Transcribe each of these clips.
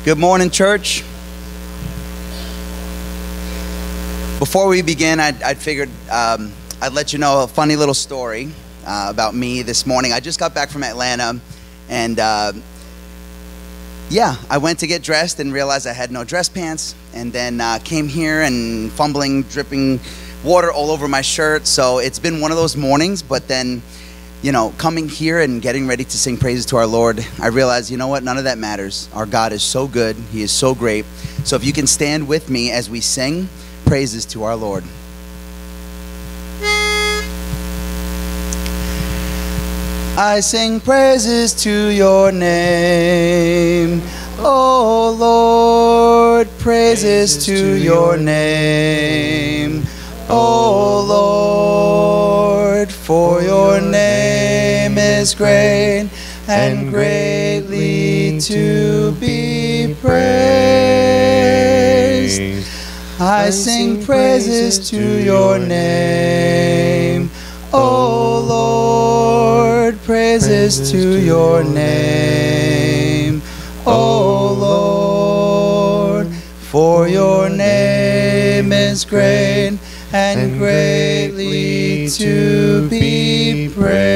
Good morning, church. Before we begin, I figured I'd let you know a funny little story about me this morning. I just got back from Atlanta, and yeah, I went to get dressed and realized I had no dress pants, and then came here and fumbling, dripping water all over my shirt. So it's been one of those mornings, but then, you know, coming here and getting ready to sing praises to our Lord, I realized, you know what, none of that matters. Our God is so good. He is so great. So if you can stand with me as we sing praises to our Lord. I sing praises to your name, O Lord, praises to your name, O Lord, for your name is great and greatly to be praised. I sing praises to your name, O Lord, praises to your name, O Lord, for your name is great and greatly to be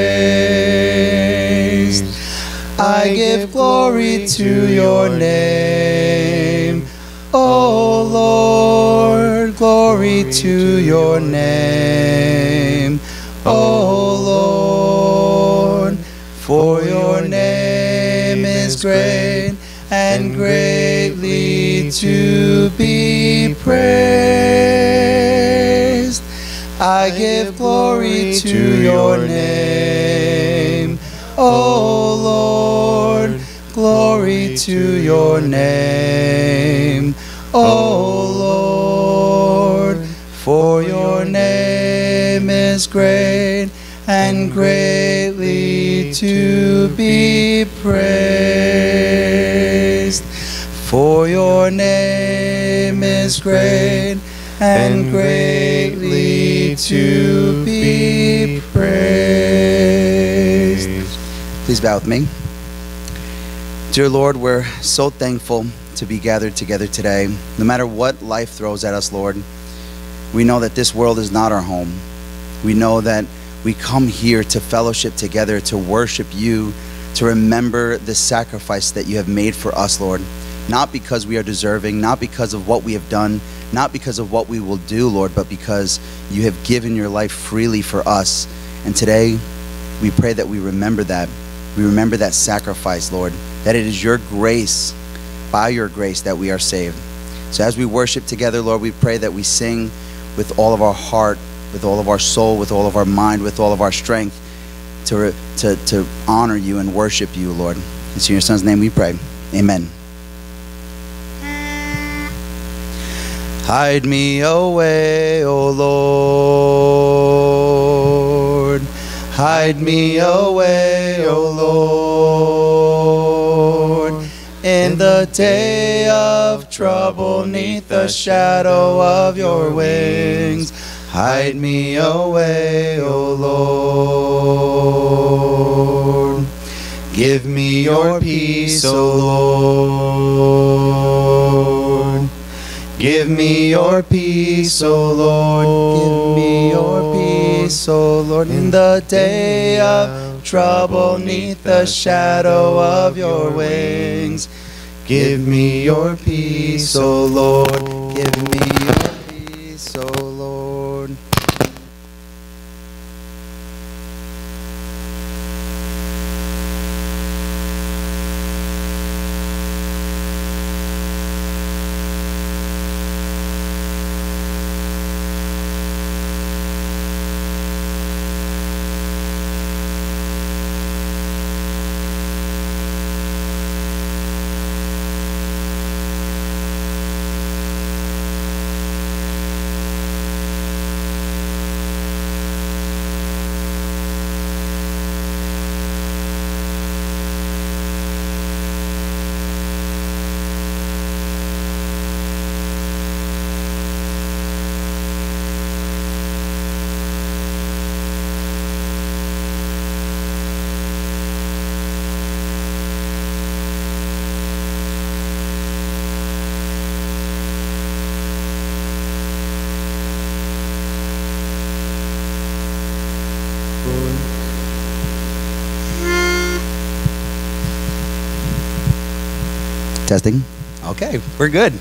praised. I give glory to your name, O Lord, glory to your name, O Lord, for your name is great and greatly to be praised. I give glory to your name, O Lord, glory to your name, O Lord, for your name is great and greatly to be praised. For your name is great and greatly to be praised. Please bow with me. Dear Lord, we're so thankful to be gathered together today. No matter what life throws at us, Lord, we know that this world is not our home. We know that we come here to fellowship together, to worship you, to remember the sacrifice that you have made for us, Lord. Not because we are deserving, not because of what we have done, not because of what we will do, Lord, but because you have given your life freely for us. And today, we pray that we remember that. We remember that sacrifice, Lord, that it is your grace, by your grace, that we are saved. So as we worship together, Lord, we pray that we sing with all of our heart, with all of our soul, with all of our mind, with all of our strength, to honor you and worship you, Lord. It's in your Son's name we pray. Amen. Hide me away, O Lord. Hide me away, O Lord. In the day of trouble, 'neath the shadow of your wings, hide me away, O Lord. Give me your peace, O Lord. Give me your peace, O Lord. Give me your peace, O Lord. In the day of trouble, 'neath the shadow of your wings, give me your peace, O Lord. Give me your peace, O Lord. Testing. Okay, we're good.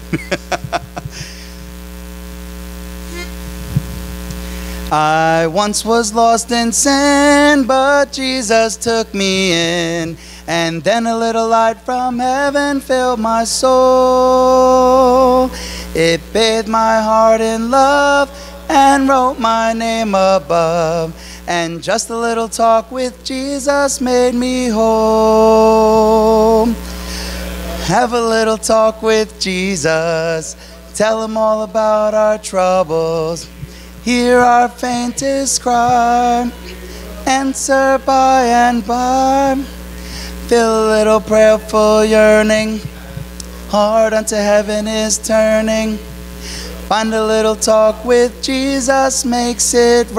I once was lost in sin, but Jesus took me in. And then a little light from heaven filled my soul. It bathed my heart in love and wrote my name above. And just a little talk with Jesus made me whole. Have a little talk with Jesus. Tell him all about our troubles. Hear our faintest cry. Answer by and by. Feel a little prayerful yearning. Heart unto heaven is turning. Find a little talk with Jesus makes it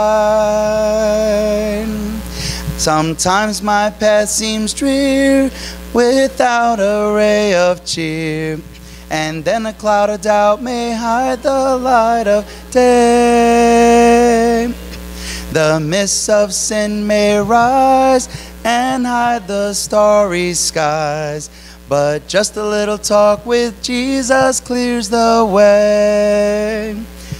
right. Sometimes my path seems drear without a ray of cheer. And then a cloud of doubt may hide the light of day. The mists of sin may rise and hide the starry skies, but just a little talk with Jesus clears the way.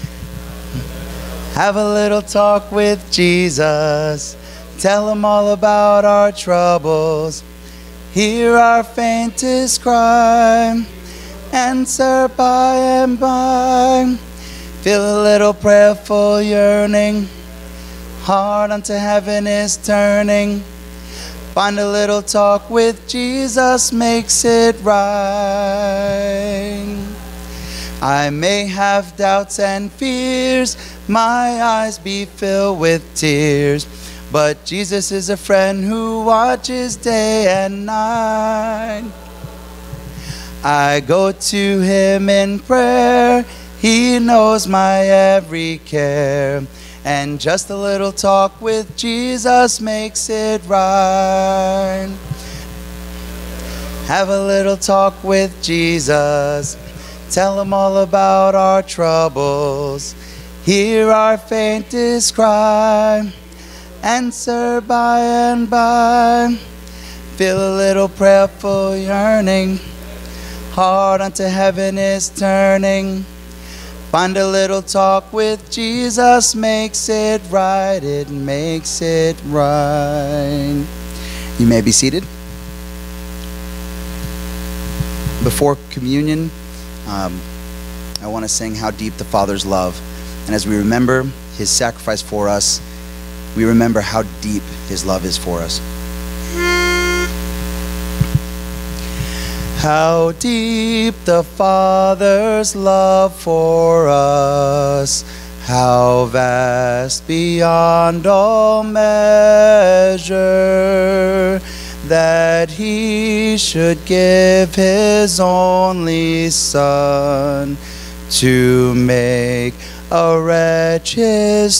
Have a little talk with Jesus. Tell him all about our troubles. Hear our faintest cry. Answer by and by. Feel a little prayerful yearning. Heart unto heaven is turning. Find a little talk with Jesus makes it right. I may have doubts and fears, my eyes be filled with tears, but Jesus is a friend who watches day and night. I go to him in prayer, he knows my every care. And just a little talk with Jesus makes it right. Have a little talk with Jesus. Tell him all about our troubles. Hear our faintest cry. Answer by and by. Feel a little prayerful yearning. Heart unto heaven is turning. Find a little talk with Jesus makes it right. It makes it right. You may be seated. Before communion, I want to sing How Deep the Father's Love. And as we remember his sacrifice for us, we remember how deep his love is for us. How deep the Father's love for us, how vast beyond all measure, that he should give his only Son to make a wretch his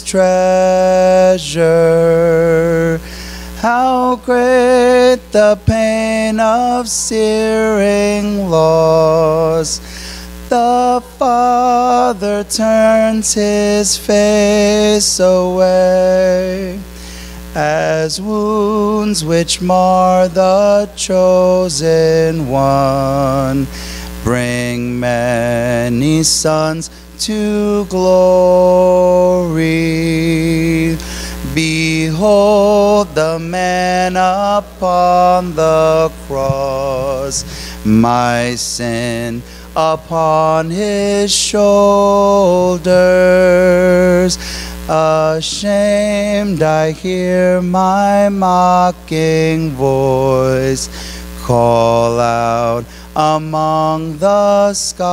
treasure. How great the pain of searing loss! The Father turns his face away, as wounds which mar the chosen one bring many sons to glory. Behold the man upon the cross, my sin upon his shoulders. Ashamed I hear my mocking voice call out among the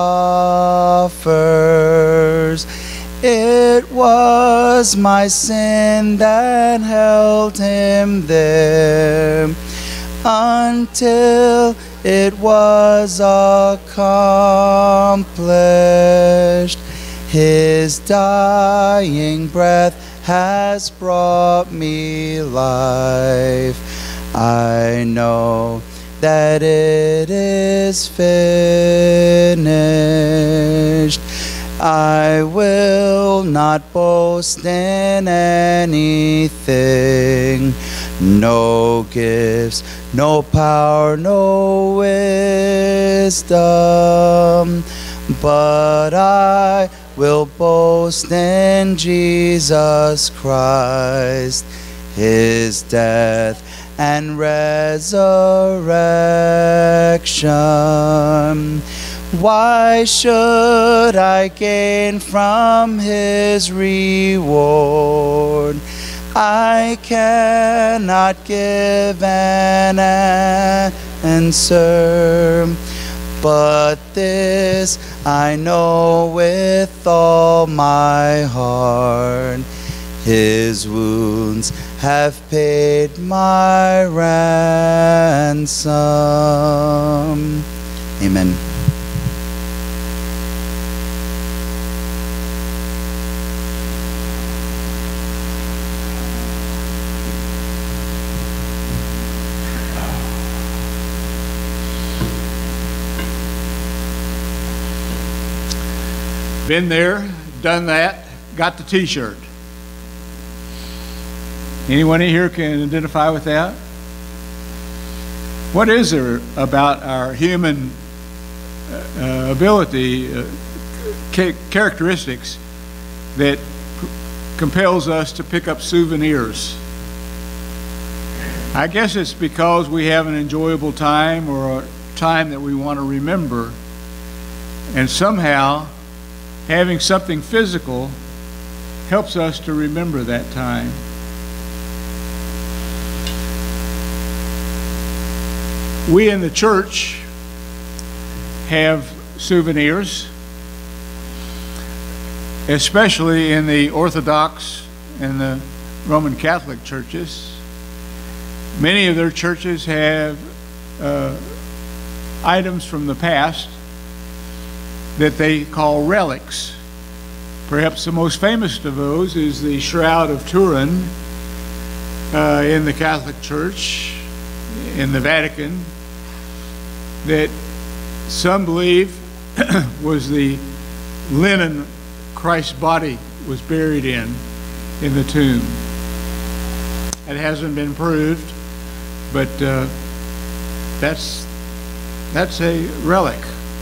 scoffers. It was my sin that held him there until it was accomplished. His dying breath has brought me life. I know that it is finished. I will not boast in anything, no gifts, no power, no wisdom, but I will boast in Jesus Christ, his death and resurrection. Why should I gain from his reward? I cannot give an answer, but this I know with all my heart, his wounds have paid my ransom. Amen. Been there, done that, got the t-shirt. Anyone in here can identify with that? What is there about our human characteristics that compels us to pick up souvenirs? I guess it's because we have an enjoyable time or a time that we want to remember, and somehow having something physical helps us to remember that time. We in the church have souvenirs, especially in the Orthodox and the Roman Catholic churches. Many of their churches have items from the past that they call relics. Perhaps the most famous of those is the Shroud of Turin in the Catholic Church in the Vatican, that some believe was the linen Christ's body was buried in the tomb. It hasn't been proved, but that's a relic.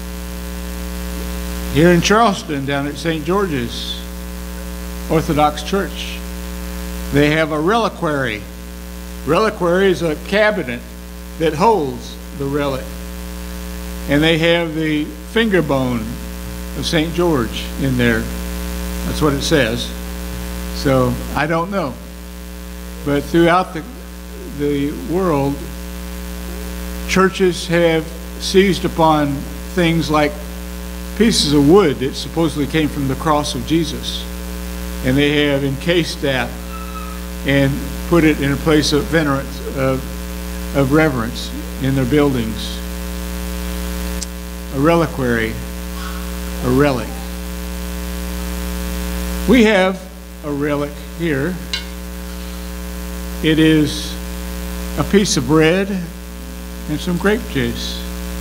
Here in Charleston, down at St. George's Orthodox Church, they have a reliquary. Reliquary is a cabinet that holds the relic. And they have the finger bone of St. George in there. That's what it says. So I don't know. But throughout the world, churches have seized upon things like pieces of wood that supposedly came from the cross of Jesus, and they have encased that and put it in a place of venerance, of reverence in their buildings. A reliquary, a relic. We have a relic here. It is a piece of bread and some grape juice.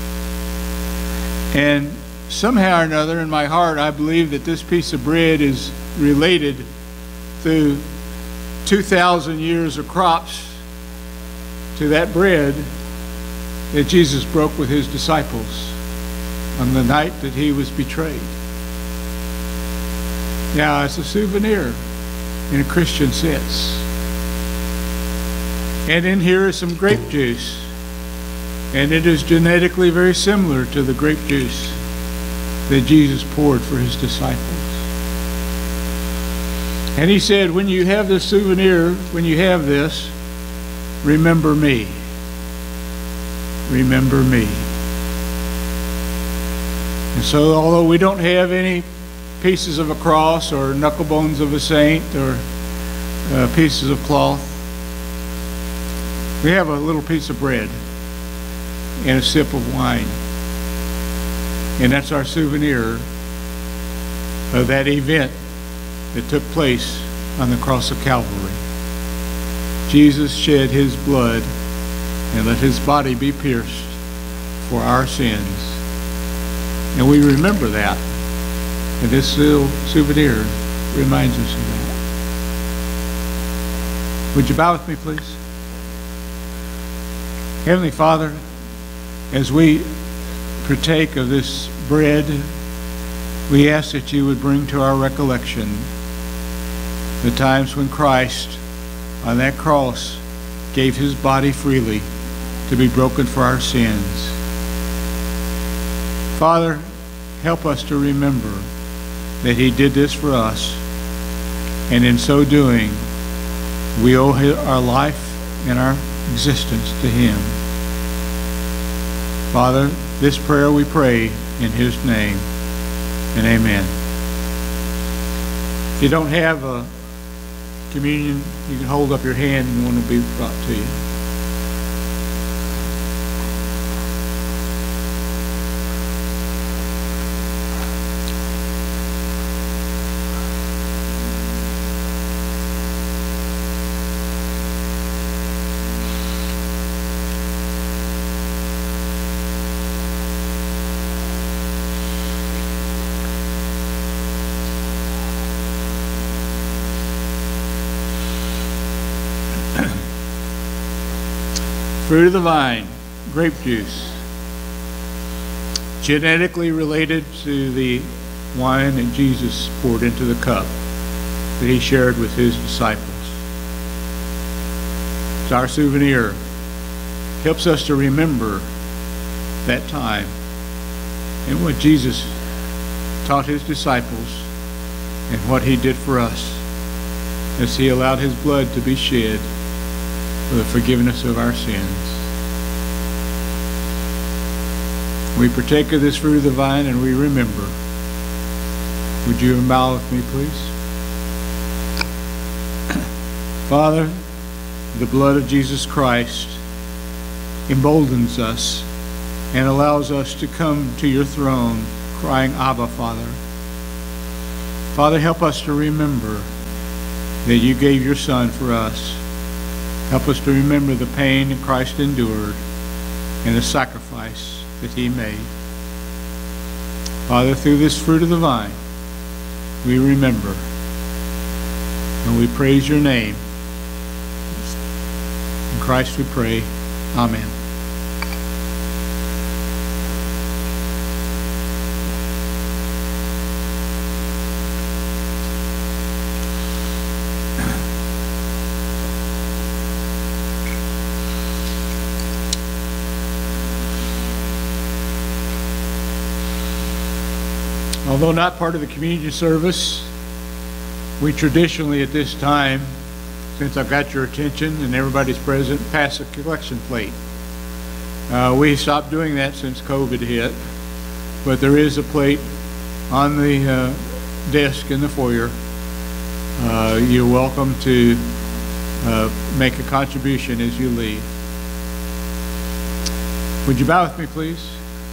And somehow or another in my heart, I believe that this piece of bread is related through 2,000 years of crops to that bread that Jesus broke with his disciples on the night that he was betrayed. Now, it's a souvenir in a Christian sense. And in here is some grape juice. And it is genetically very similar to the grape juice that Jesus poured for his disciples. And he said, when you have this souvenir, when you have this, remember me. Remember me. And so, although we don't have any pieces of a cross or knuckle bones of a saint or pieces of cloth, we have a little piece of bread and a sip of wine. And that's our souvenir of that event that took place on the cross of Calvary. Jesus shed his blood and let his body be pierced for our sins. And we remember that And this little souvenir reminds us of that. Would you bow with me, please? Heavenly Father, as we partake of this bread, we ask that you would bring to our recollection the times when Christ on that cross gave his body freely to be broken for our sins. Father, help us to remember that he did this for us, and in so doing, we owe our life and our existence to him. Father, this prayer we pray in his name, and amen. If you don't have a communion, you can hold up your hand and one will be brought to you. Fruit of the vine, grape juice, genetically related to the wine that Jesus poured into the cup that he shared with his disciples. It's our souvenir. Helps us to remember that time and what Jesus taught his disciples and what he did for us as he allowed his blood to be shed for the forgiveness of our sins. We partake of this fruit of the vine and we remember. Would you bow with me, please? Father, the blood of Jesus Christ emboldens us and allows us to come to your throne crying, Abba, Father. Father, help us to remember that you gave your Son for us. Help us to remember the pain that Christ endured and the sacrifice that he made. Father, through this fruit of the vine, we remember and we praise your name. In Christ we pray. Amen. Although not part of the communion service, we traditionally at this time, since I've got your attention and everybody's present, pass a collection plate. We stopped doing that since COVID hit, but there is a plate on the desk in the foyer. You're welcome to make a contribution as you leave. Would you bow with me, please?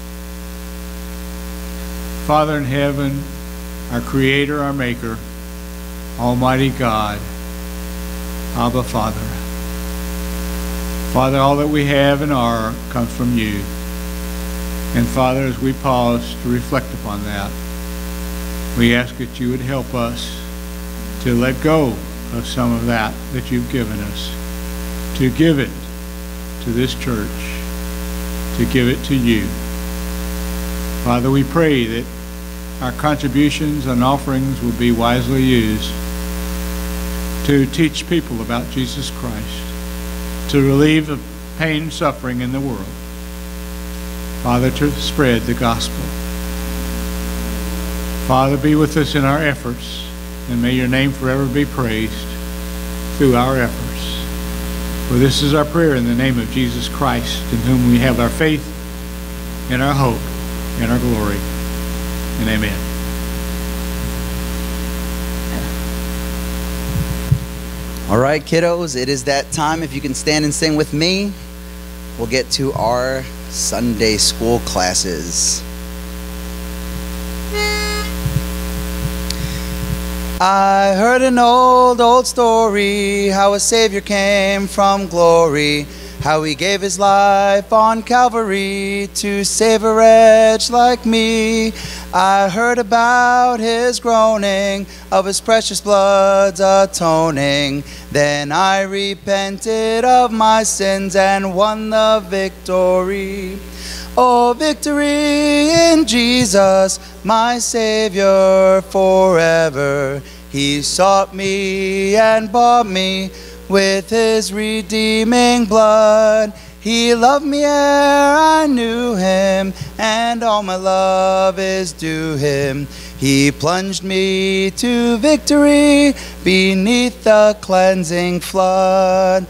Father in heaven, our Creator, our Maker, Almighty God, Abba, Father. Father, all that we have and are comes from you. And Father, as we pause to reflect upon that, we ask that you would help us to let go of some of that you've given us, to give it to this church, to give it to you. Father, we pray that our contributions and offerings will be wisely used to teach people about Jesus Christ, to relieve the pain and suffering in the world. Father, to spread the gospel. Father, be with us in our efforts, and may your name forever be praised through our efforts. For this is our prayer in the name of Jesus Christ, in whom we have our faith and our hope and our glory. And amen. All right, kiddos, it is that time. If you can stand and sing with me, we'll get to our Sunday school classes. I heard an old story, how a Savior came from glory how he gave his life on Calvary to save a wretch like me. I heard about his groaning, of his precious blood's atoning. Then I repented of my sins and won the victory. Oh, victory in Jesus, my Savior forever. He sought me and bought me with his redeeming blood. He loved me ere I knew him, and all my love is due him. He plunged me to victory beneath the cleansing flood.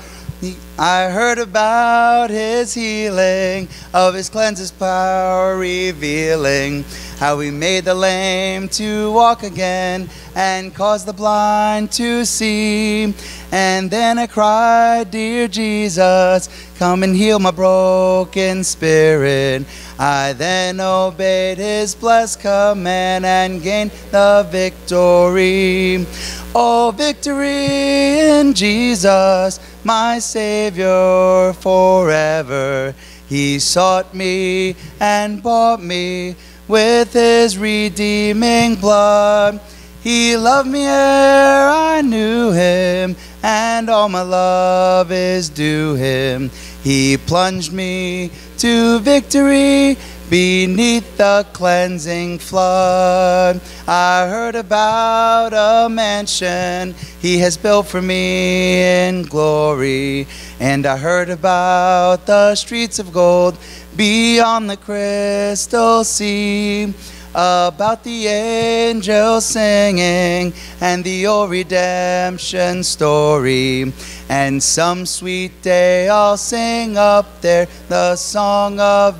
I heard about his healing, of his cleanses power revealing, how he made the lame to walk again and caused the blind to see. And then I cried, dear Jesus, come and heal my broken spirit. I then obeyed his blessed command and gained the victory. Oh, victory in Jesus, my Savior forever. He sought me and bought me with his redeeming blood. He loved me ere I knew him, and all my love is due him. He plunged me to victory beneath the cleansing flood. I heard about a mansion he has built for me in glory, and I heard about the streets of gold beyond the crystal sea, about the angels singing and the old redemption story. And some sweet day I'll sing up there the song of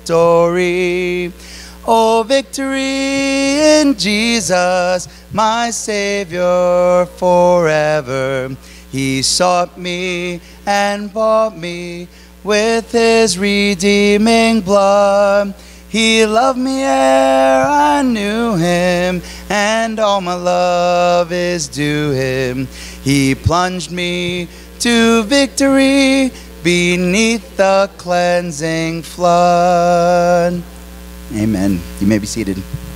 victory. Oh, victory in Jesus, my Savior forever. He sought me and bought me with his redeeming blood. He loved me ere I knew him, and all my love is due him. He plunged me to victory beneath the cleansing flood. Amen. You may be seated.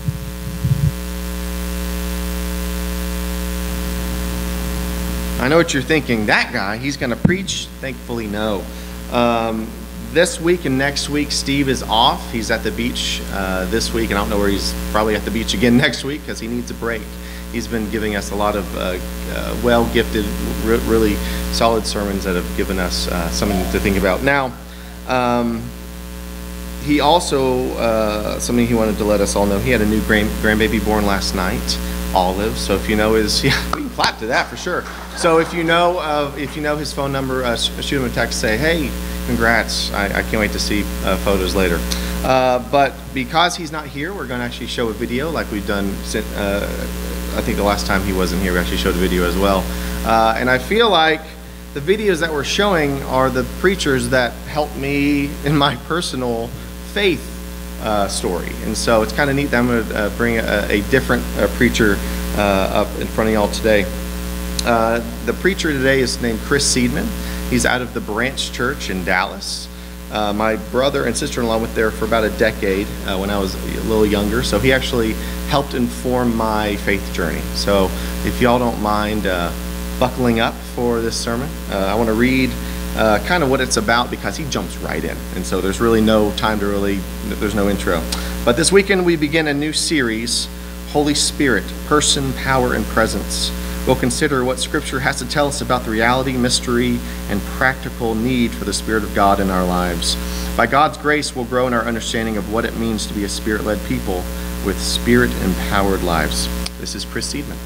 I know what you're thinking. That guy, he's going to preach? Thankfully, no. This week and next week, Steve is off. He's at the beach this week, and I don't know where he's probably at the beach again next week because he needs a break. He's been giving us a lot of well-gifted, really solid sermons that have given us something to think about. Now, he also, something he wanted to let us all know, he had a new grandbaby born last night, Olive. So if you know his, yeah, we can clap to that for sure. So if you know his phone number, shoot him a text, say, hey, congrats, I can't wait to see photos later. But because he's not here, we're going to actually show a video like we've done since, I think the last time he wasn't here, we actually showed a video as well. And I feel like the videos that we're showing are the preachers that helped me in my personal faith story. And so it's kind of neat that I'm going to bring a different preacher up in front of y'all today. The preacher today is named Chris Seidman. He's out of the Branch Church in Dallas. My brother and sister-in-law went there for about a decade when I was a little younger, so he actually helped inform my faith journey. So if y'all don't mind buckling up for this sermon, I want to read kind of what it's about because he jumps right in, and so there's really no time to there's no intro. But this weekend we begin a new series, Holy Spirit, Person, Power, and Presence. We'll consider what Scripture has to tell us about the reality, mystery, and practical need for the Spirit of God in our lives. By God's grace, we'll grow in our understanding of what it means to be a Spirit-led people with Spirit-empowered lives. This is Chris Seidman.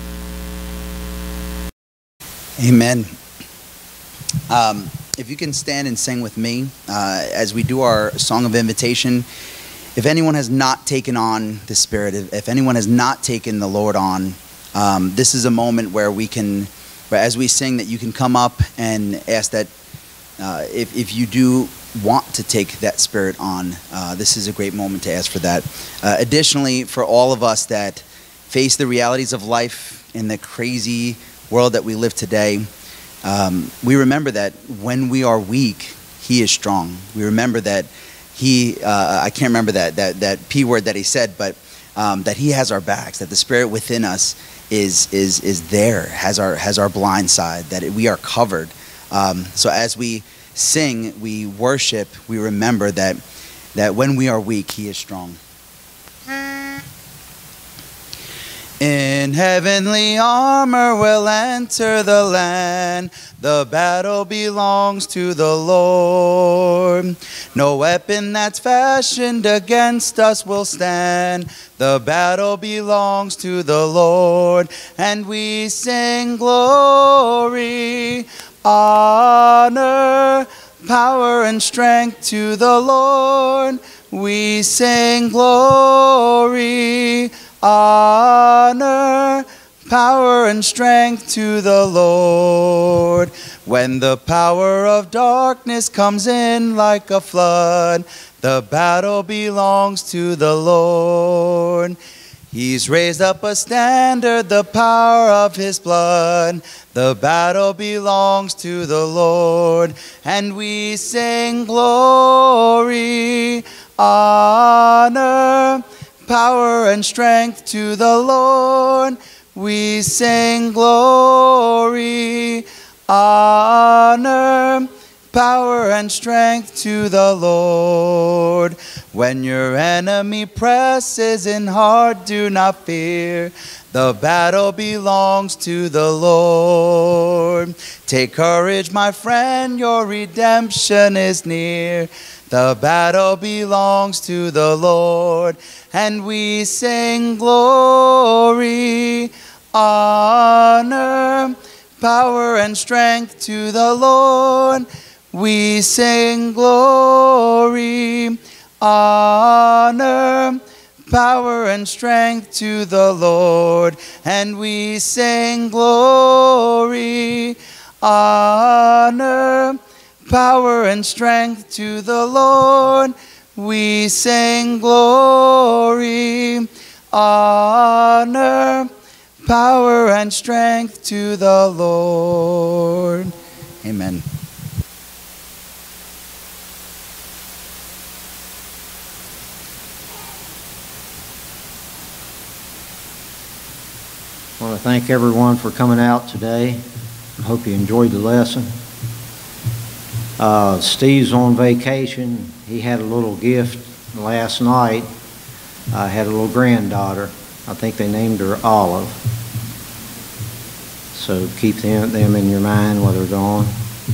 Amen. If you can stand and sing with me as we do our song of invitation. If anyone has not taken on the Spirit, if anyone has not taken the Lord on, this is a moment where we can, as we sing, that you can come up and ask that if you do want to take that Spirit on, this is a great moment to ask for that. Additionally, for all of us that face the realities of life in the crazy world that we live today, we remember that when we are weak, He is strong. We remember that He, I can't remember that P word that He said, but that He has our backs, that the Spirit within us is there, has our blind side, that we are covered. So as we sing, we worship, we remember that when we are weak, He is strong. In heavenly armor we'll enter the land. The battle belongs to the Lord. No weapon that's fashioned against us will stand. The battle belongs to the Lord. And we sing glory, honor, power and strength to the Lord. We sing glory, honor, power and strength to the Lord. When the power of darkness comes in like a flood, the battle belongs to the Lord. He's raised up a standard, the power of His blood. The battle belongs to the Lord. And we sing glory, honor, power and strength to the Lord. We sing glory, honor, power and strength to the Lord. When your enemy presses in hard, do not fear. The battle belongs to the Lord. Take courage, my friend, your redemption is near. The battle belongs to the Lord. And we sing glory, honor, power and strength to the Lord. We sing glory, honor, power and strength to the Lord. And we sing glory, honor, power and strength to the Lord. We sing glory, honor, power and strength to the Lord. Amen. I want to thank everyone for coming out today. I hope you enjoyed the lesson. Steve's on vacation. He had a little gift last night. I had a little granddaughter. I think they named her Olive. So keep them in your mind while they're gone.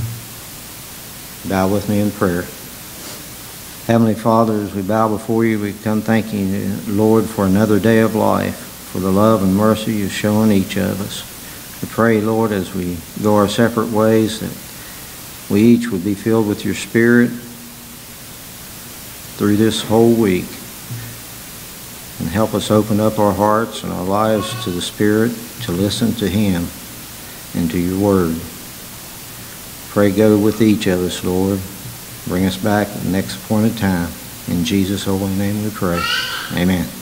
Bow with me in prayer. Heavenly Father, as we bow before you, we come thanking you, Lord, for another day of life, for the love and mercy you've shown each of us. We pray, Lord, as we go our separate ways, that we each would be filled with your Spirit through this whole week. And help us open up our hearts and our lives to the Spirit to listen to Him and to your Word. Pray go with each of us, Lord. Bring us back at the next appointed time. In Jesus' holy name we pray. Amen.